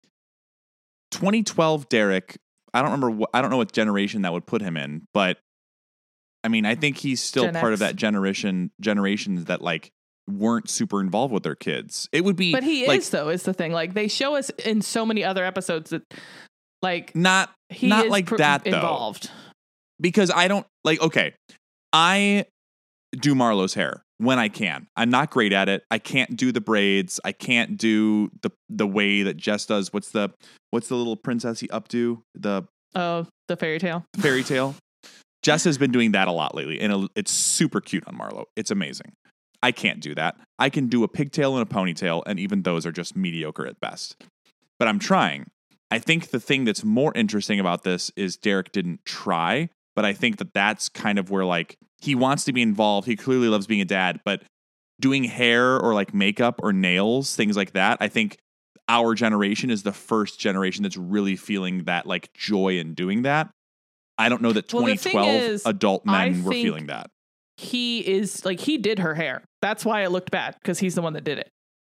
twenty twelve Derek. I don't remember what, I don't know what generation that would put him in, but I mean, I think he's still Gen part X. of that generation generations that like weren't super involved with their kids. It would be But he like, is though, is the thing. Like they show us in so many other episodes that like not he not is like pr- that though. involved. Because I don't like okay. I do Marlo's hair when I can. I'm not great at it. I can't do the braids. I can't do the the way that Jess does. What's the what's the little princessy updo? The Oh, the fairy tale. fairy tale. Jess has been doing that a lot lately, and it's super cute on Marlo. It's amazing. I can't do that. I can do a pigtail and a ponytail, and even those are just mediocre at best. But I'm trying. I think the thing that's more interesting about this is Derek didn't try, but I think that that's kind of where, like, he wants to be involved. He clearly loves being a dad, but doing hair or, like, makeup or nails, things like that, I think our generation is the first generation that's really feeling that, like, joy in doing that. I don't know that Well, the twenty thing twelve is, adult men I were think feeling that. He is like, he did her hair. That's why it looked bad, because he's the one that did it.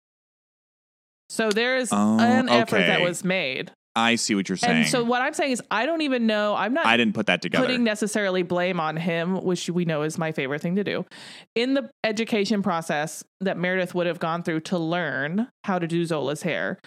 So there is Oh, an effort that okay. was made. I see what you're saying. And so what I'm saying is, I don't even know. I'm not I didn't put that together. putting necessarily blame on him, which we know is my favorite thing to do. In the education process that Meredith would have gone through to learn how to do Zola's hair,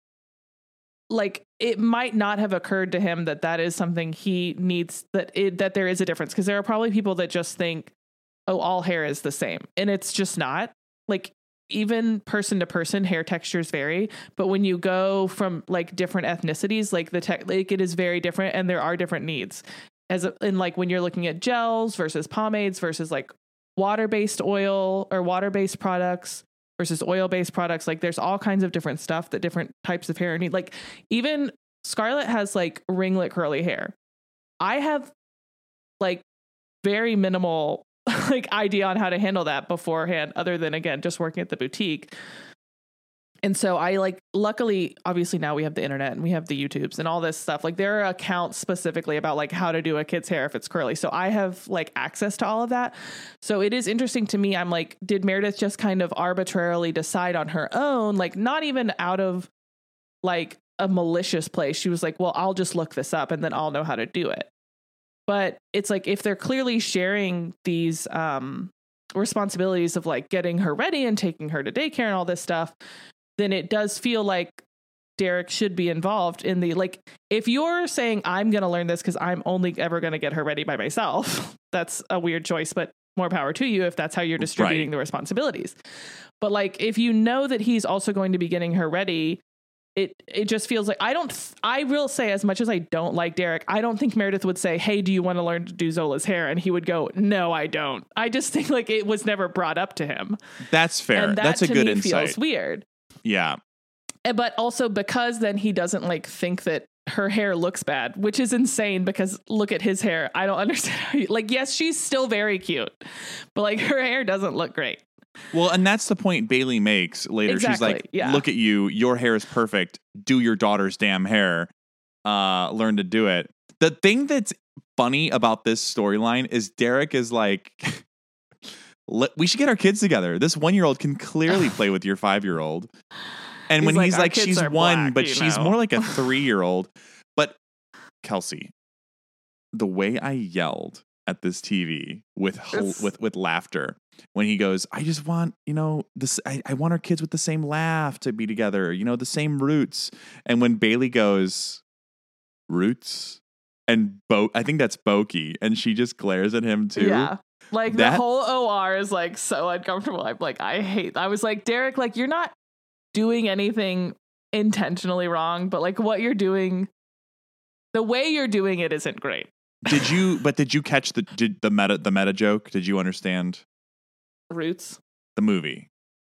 like it might not have occurred to him that that is something he needs, that it, that there is a difference. Because there are probably people that just think, oh, all hair is the same. And it's just not. Like even person to person, hair textures vary. But when you go from like different ethnicities, like the tech, like it is very different, and there are different needs. As a, in like when you're looking at gels versus pomades versus like water-based oil or water-based products versus oil-based products, like there's all kinds of different stuff that different types of hair need. Like even Scarlett has like ringlet curly hair. I have like very minimal like idea on how to handle that beforehand, other than again just working at the boutique. And so I like, luckily, obviously now we have the internet and we have the YouTubes and all this stuff. Like there are accounts specifically about like how to do a kid's hair if it's curly. So I have like access to all of that. So it is interesting to me. I'm like, did Meredith just kind of arbitrarily decide on her own? Like not even out of like a malicious place. She was like, well, I'll just look this up and then I'll know how to do it. But it's like, if they're clearly sharing these um, responsibilities of like getting her ready and taking her to daycare and all this stuff, then it does feel like Derek should be involved in the, like, if you're saying I'm going to learn this because I'm only ever going to get her ready by myself, that's a weird choice, but more power to you if that's how you're distributing Right. the responsibilities. But like, if you know that he's also going to be getting her ready, it, it just feels like, I don't, I will say, as much as I don't like Derek, I don't think Meredith would say, hey, do you want to learn to do Zola's hair? And he would go, no, I don't. I just think like it was never brought up to him. That's fair. And that That's a to good me insight. feels weird. Yeah. But also because then he doesn't like think that her hair looks bad, which is insane because look at his hair. I don't understand how you, like, yes, she's still very cute, but like her hair doesn't look great. Well, and that's the point Bailey makes later. Exactly, She's like, yeah. look at you. Your hair is perfect. Do your daughter's damn hair. Uh, learn to do it. The thing that's funny about this storyline is Derek is like, let, we should get our kids together. This one year old can clearly play with your five year old. And He's when like, he's "Our like, kids she's are one, black, but you she's know." more like a three year old. But Kelsey, the way I yelled at this T V with It's- with with laughter when he goes, I just want, you know, this I, I want our kids with the same laugh to be together, you know, the same roots. And when Bailey goes, roots, and Bo I think that's Boki, and she just glares at him too. Yeah. Like That- the whole O R is like so uncomfortable. I'm like, I hate I was like, Derek, like you're not doing anything intentionally wrong, but like what you're doing, the way you're doing it isn't great. Did you but did you catch the did the meta the meta joke? Did you understand Roots? the movie?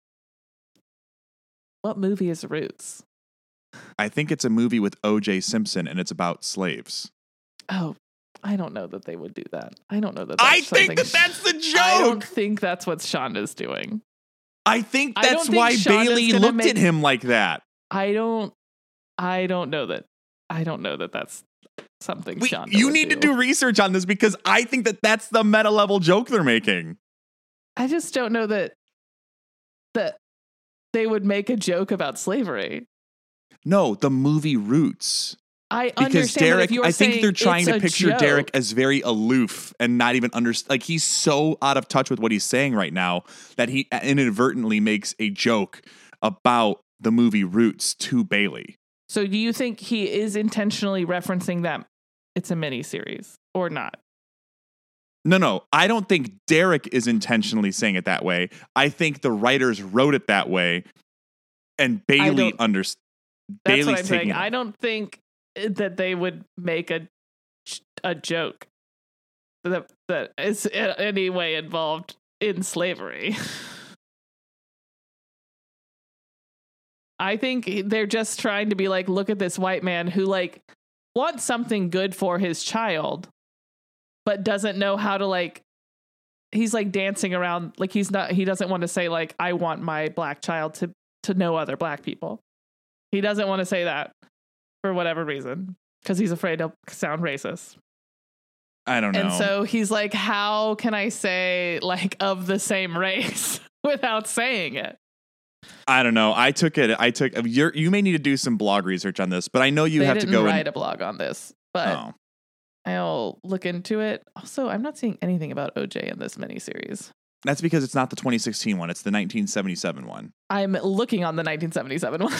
What movie is Roots? I think it's a movie with O J Simpson and it's about slaves. Oh, I don't know that they would do that. I don't know that I that's think something that that's the joke. I don't think that's what Shonda's doing. I think I don't that's think why Shonda's Bailey gonna looked make- at him like that. I don't I don't know that. I don't know that that's something We, Shonda you would need to do research on this because I think that that's the meta level joke they're making. I just don't know that that they would make a joke about slavery. No, the movie Roots. I Because understand that Derek, if you're I think saying they're trying it's to a picture joke, Derek as very aloof and not even understand. Like he's so out of touch with what he's saying right now that he inadvertently makes a joke about the movie Roots to Bailey. So do you think he is intentionally referencing that it's a mini series or not? No, no, I don't think Derek is intentionally saying it that way. I think the writers wrote it that way, and Bailey don't- understands. That's Bailey's what I'm saying. taking it. I don't think that they would make a a joke that that is in any way involved in slavery. I think they're just trying to be like, look at this white man who like wants something good for his child, but doesn't know how to like, he's like dancing around. Like he's not, he doesn't want to say like, I want my black child to, to know other black people. He doesn't want to say that for whatever reason, because he's afraid to sound racist. I don't know. And so he's like, how can I say like of the same race without saying it? I don't know. I took it. I took. You're, you may need to do some blog research on this, but I know you they have to didn't go write and a blog on this, but oh. I'll look into it. Also, I'm not seeing anything about O J in this miniseries. That's because it's not the twenty sixteen one. It's the nineteen seventy-seven one. I'm looking on the nineteen seventy-seven one.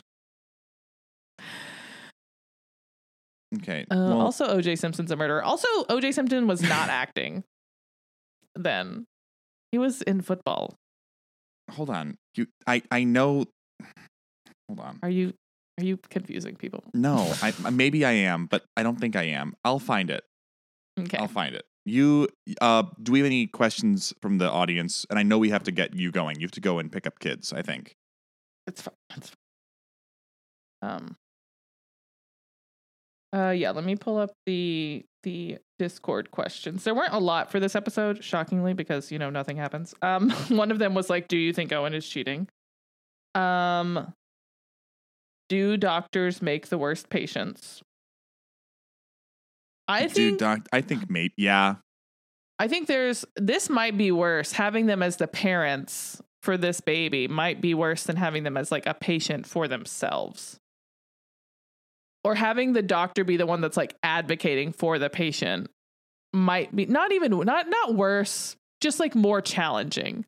Okay. Uh, well, also, O J Simpson's a murderer. Also, O J Simpson was not acting then. He was in football. hold on. You, I, I know. Hold on. Are you are you confusing people? No, I maybe I am, but I don't think I am. I'll find it. Okay. I'll find it. You, uh, do we have any questions from the audience? And I know we have to get you going. You have to go and pick up kids, I think. It's fine. It's fine. Um. Uh, yeah. Let me pull up the the Discord questions. There weren't a lot for this episode, shockingly, because you know nothing happens. Um, one of them was like, "Do you think Owen is cheating?" Um. Do doctors make the worst patients? I Dude, think doc, I think maybe, yeah. I think there's this might be worse. Having them as the parents for this baby might be worse than having them as like a patient for themselves. Or having the doctor be the one that's like advocating for the patient might be not even not not worse, just like more challenging.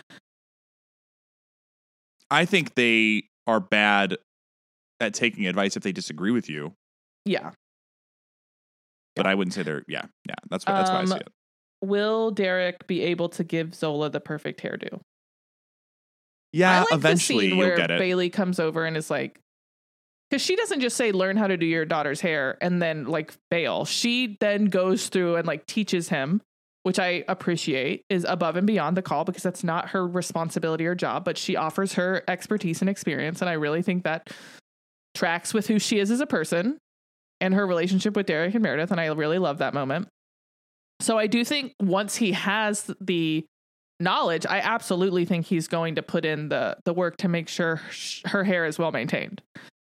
I think they are bad at taking advice if they disagree with you, Yeah. but I wouldn't say they're, yeah, yeah. That's what, that's why I Um, see it. Will Derek be able to give Zola the perfect hairdo? I Yeah, like eventually the scene you'll where get it. Bailey comes over and is like, because she doesn't just say learn how to do your daughter's hair and then like bail. She then goes through and like teaches him, which I appreciate is above and beyond the call because that's not her responsibility or job, but she offers her expertise and experience. And I really think that tracks with who she is as a person and her relationship with Derek and Meredith. And I really love that moment. So I do think once he has the knowledge, I absolutely think he's going to put in the the work to make sure sh- her hair is well maintained.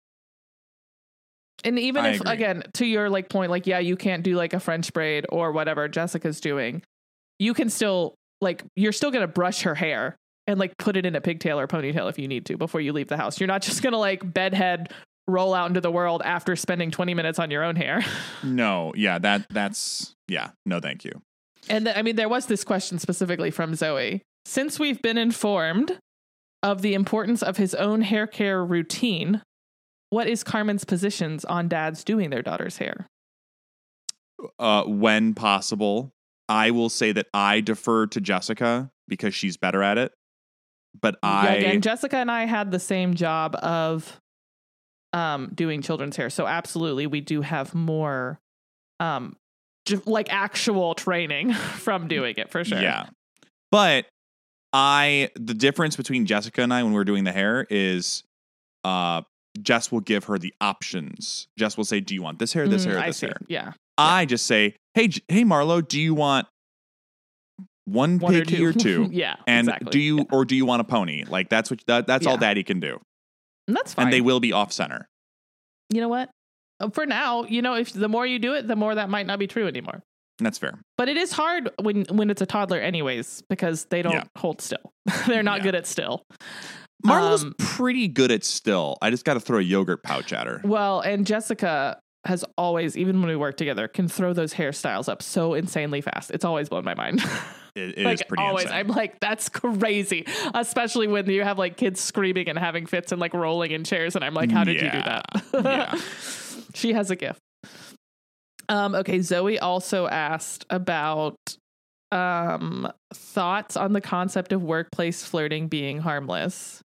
And even I if, agree. again, to your like point, like, yeah, you can't do like a French braid or whatever Jessica's doing, you can still like you're still going to brush her hair and like put it in a pigtail or ponytail if you need to before you leave the house. You're not just going to like bedhead roll out into the world after spending twenty minutes on your own hair. No. Yeah. That that's yeah. No, thank you. And th- I mean, there was this question specifically from Zoe. Since we've been informed of the importance of his own hair care routine, what is Carmen's positions on dads doing their daughter's hair? Uh, when possible, I will say that I defer to Jessica because she's better at it. But I yeah, again, Jessica and I had the same job of um, doing children's hair, so absolutely, we do have more, um, j- like actual training from doing it for sure. Yeah, but I the difference between Jessica and I when we're doing the hair is, uh, Jess will give her the options. Jess will say, "Do you want this hair, this Mm, hair, or I this see. hair?" Yeah. I just say, "Hey, J- hey, Marlo, do you want one, One or piggy two. or two? Yeah, and exactly. do you Yeah. or do you want a pony? Like that's what that, that's all Yeah. Daddy can do, And that's fine. and they will be off center. You know what? Uh, For now, you know, if the more you do it, the more that might not be true anymore. That's fair. But it is hard when when it's a toddler, anyways, because they don't Yeah. hold still. They're not Yeah. good at still. Marlo's Um, pretty good at still. I just got to throw a yogurt pouch at her. Well, and Jessica has always, even when we work together, can throw those hairstyles up so insanely fast. It's always blown my mind. It, it like is pretty always, insane. I'm like, that's crazy. Especially when you have like kids screaming and having fits and like rolling in chairs, and I'm like, how did you do Yeah. that? Yeah. She has a gift. Um, okay, Zoe also asked about um thoughts on the concept of workplace flirting being harmless.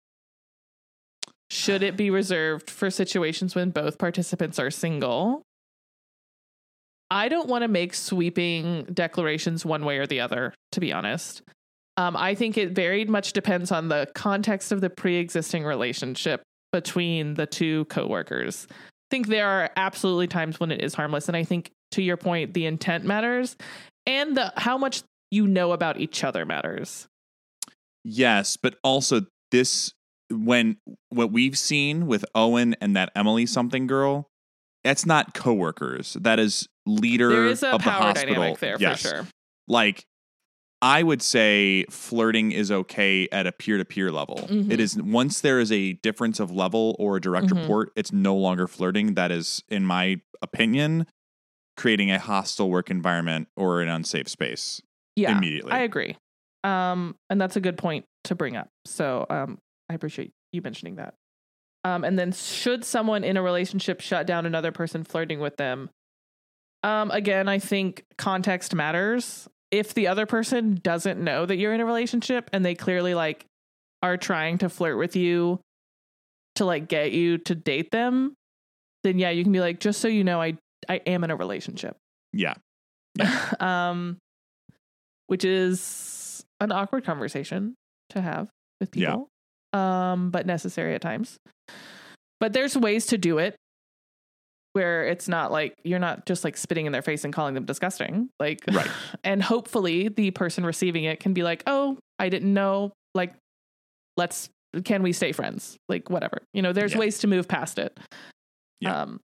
Should it be reserved for situations when both participants are single? I don't want to make sweeping declarations one way or the other, to be honest. Um, I think it very much depends on the context of the pre-existing relationship between the two coworkers. I think there are absolutely times when it is harmless. And I think, to your point, the intent matters and the how much you know about each other matters. Yes, but also this when what we've seen with Owen and that Emily something girl, that's not coworkers. That is leader There is a of the power hospital. dynamic there, Yes. for sure. Like I would say flirting is okay at a peer-to-peer level. Mhm. It is once there is a difference of level or a direct Mhm. report, it's no longer flirting. That is, in my opinion, creating a hostile work environment or an unsafe space. Yeah, Immediately. I agree. Um, and that's a good point to bring up. So um, I appreciate you mentioning that. Um, and then should someone in a relationship shut down another person flirting with them? Um, again, I think context matters. If the other person doesn't know that you're in a relationship and they clearly like are trying to flirt with you to like get you to date them, then yeah, you can be like, just so you know, I I am in a relationship. Yeah. um, which is an awkward conversation to have with people, um, but necessary at times. But there's ways to do it where it's not like you're not just like spitting in their face and calling them disgusting. Like, Right. And hopefully the person receiving it can be like, oh, I didn't know. Like, let's, can we stay friends? Like, whatever. You know, there's Yeah. ways to move past it. Yeah. Um,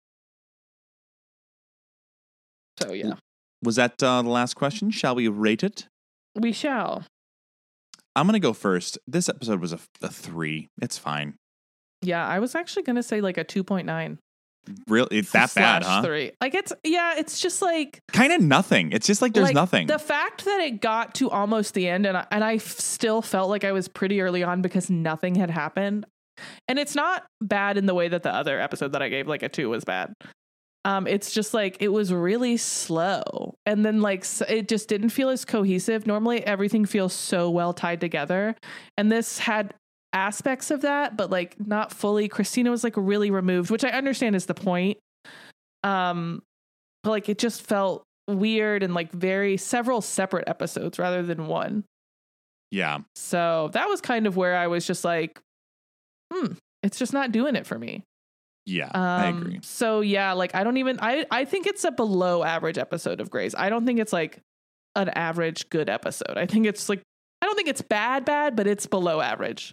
so, yeah. Was that uh, the last question? Shall we rate it? We shall. I'm going to go first. This episode was a, a three. It's fine. Yeah, I was actually going to say like a two point nine. Really? It's that bad, slash huh? Three. Like it's, yeah, it's just like, Kind of nothing. It's just like there's like, nothing. The fact that it got to almost the end and I, and I f- still felt like I was pretty early on because nothing had happened. And it's not bad in the way that the other episode that I gave like a two was bad. Um, it's just like it was really slow, and then like s- it just didn't feel as cohesive. Normally, everything feels so well tied together, and this had aspects of that, but like not fully. Christina was like really removed, which I understand is the point. Um, but like it just felt weird and like very several separate episodes rather than one. yeah. So that was kind of where I was just like, hmm, it's just not doing it for me. Yeah. Um, I agree. So yeah, like I don't even, I, I think it's a below average episode of Grey's. I don't think it's like an average good episode. I think it's like, I don't think it's bad, bad, but it's below average.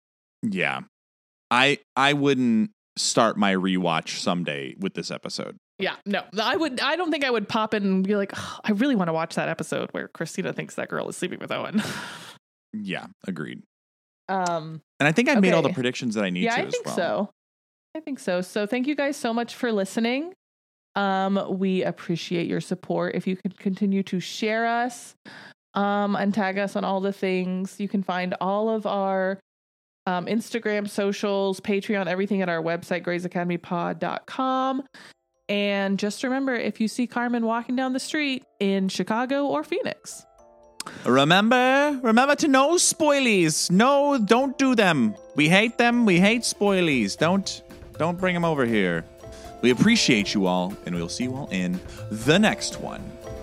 Yeah. I I wouldn't start my rewatch someday with this episode. Yeah, no, I would. I don't think I would pop in and be like, oh, I really want to watch that episode where Christina thinks that girl is sleeping with Owen. Yeah, agreed. Um, and I think I made all the okay. predictions that I need yeah, to I as think well. so. I think so. So thank you guys so much for listening. Um, we appreciate your support. If you could continue to share us, um, and tag us on all the things, you can find all of our um, Instagram, socials, Patreon, everything at our website, grays academy pod dot com. And just remember, if you see Carmen walking down the street in Chicago or Phoenix, Remember, remember to no spoilies. No, don't do them. We hate them. We hate spoilies. Don't, don't bring them over here. We appreciate you all, and we'll see you all in the next one.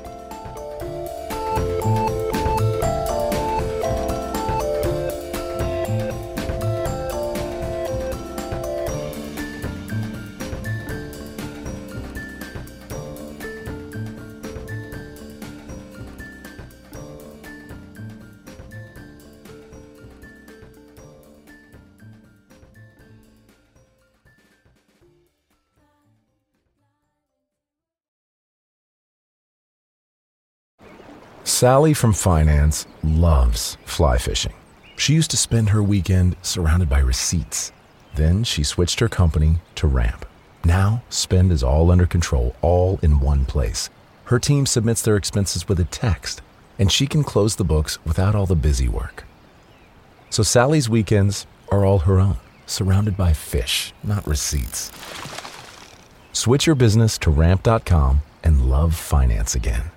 Sally from finance loves fly fishing. She used to spend her weekend surrounded by receipts. Then she switched her company to Ramp. Now, spend is all under control, all in one place. Her team submits their expenses with a text, and she can close the books without all the busy work. So Sally's weekends are all her own, surrounded by fish, not receipts. Switch your business to ramp dot com and love finance again.